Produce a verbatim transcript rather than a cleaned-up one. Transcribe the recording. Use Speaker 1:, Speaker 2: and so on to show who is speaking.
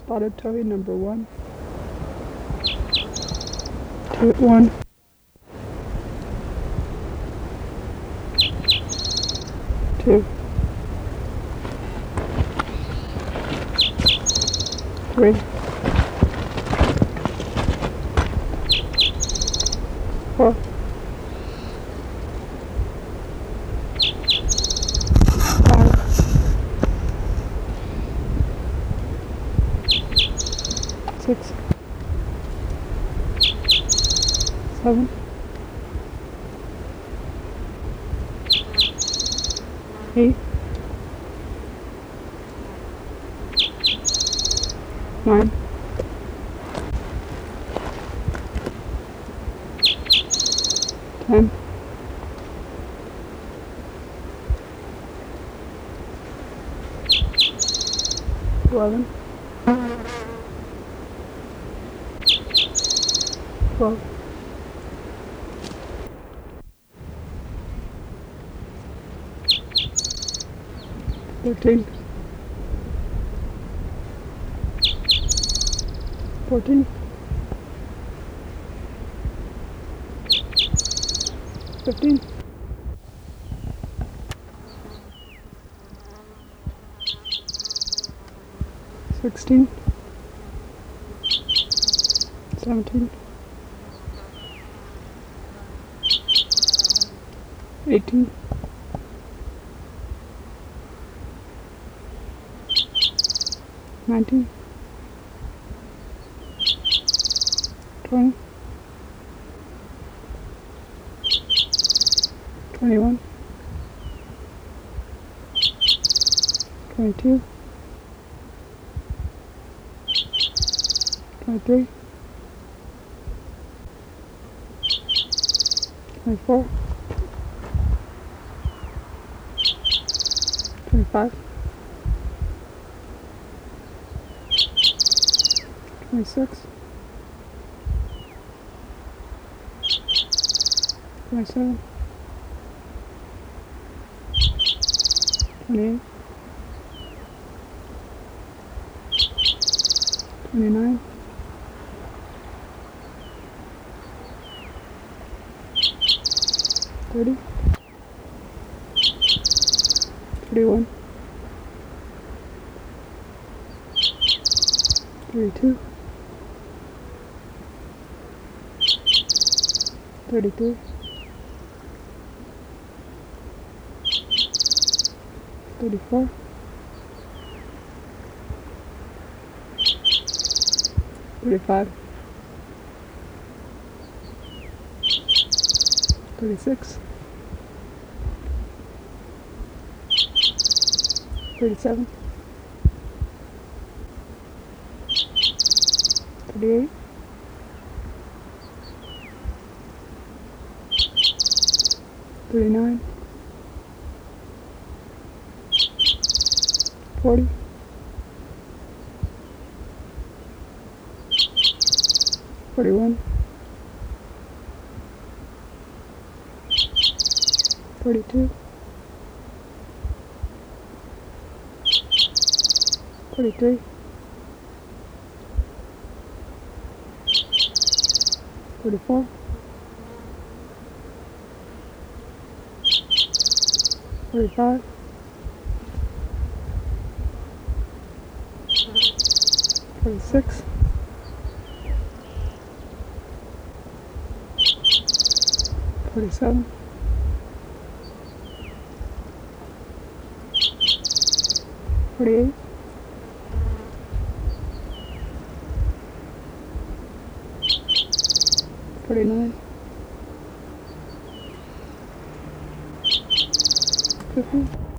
Speaker 1: Spotted towhee number one. Two, one. Two. Three. Four. Five. Six. Seven. Eight. Nine. Ten. Eleven. Twelve. Thirteen. Fourteen. Fifteen. Sixteen. Seventeen. Eighteen. Nineteen. Twenty. Twenty-one. Twenty-two. Twenty-three. Twenty-four. Twenty-five. Twenty-six. Twenty-seven. Twenty-eight. Twenty-nine. Thirty. Thirty-one. Thirty-two. Thirty-three. Thirty-four. Thirty-five. Thirty-six. Thirty-seven. Thirty-eight. Thirty-nine. Forty. Forty-one. Forty-two. Forty-three. Forty-four. Forty-five. Forty-six. Forty-seven. Forty-eight. Forty-nine. Fifty.